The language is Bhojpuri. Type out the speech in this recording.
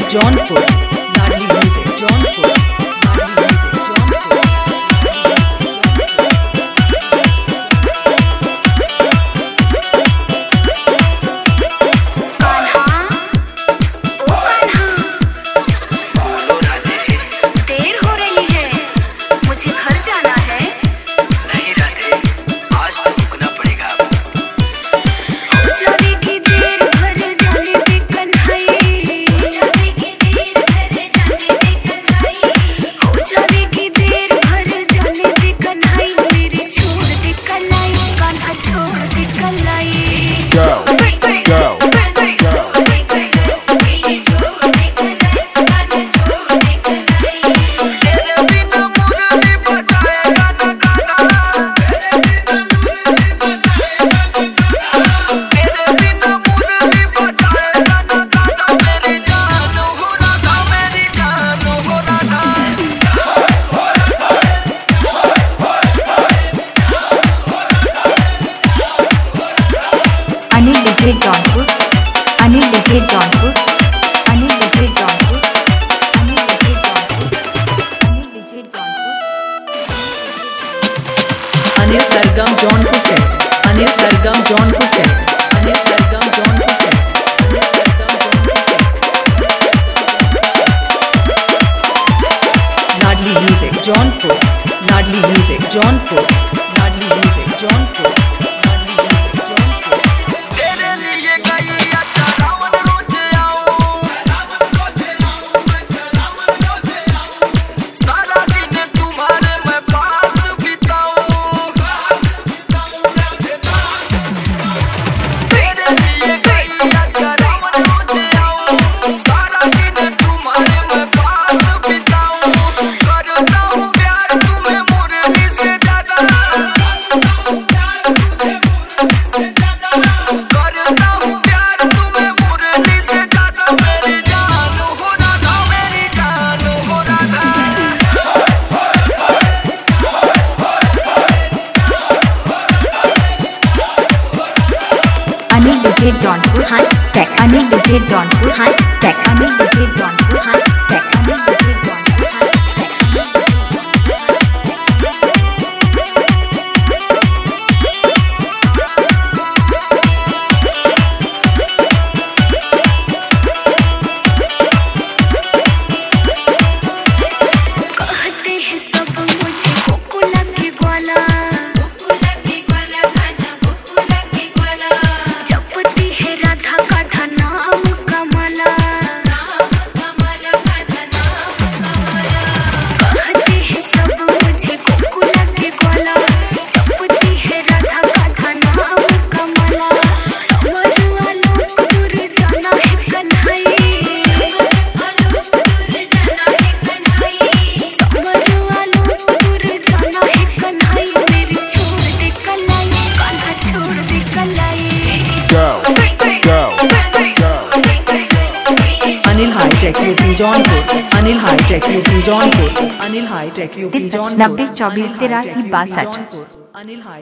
Jaunpur, Ladli music Jaunpur, Ladli music Jaunpur. Jaunpur, Anil DJ Jaunpur, Anil DJ Jaunpur, Anil DJ Jaunpur, Anil DJ Jaunpur. Anil Sargam Jaunpur से, अनिल सरगम जौनपुर से, अनिल सरगम जौनपुर से, अनिल सरगम जौनपुर से। Ladli music Jaunpur, Ladli music Jaunpur, Ladli music Jaunpur, Ladli music Jaunpur. Anil DJ Jaunpur high tech, Anil DJ Jaunpur high tech, Anil DJ Jaunpur high tech, Anil DJ Jaunpur high Anil high tech UP Jaunpur, Anil high tech UP Jaunpur, Anil high tech UP Jaunpur. 90 24 83 62। Anil हाई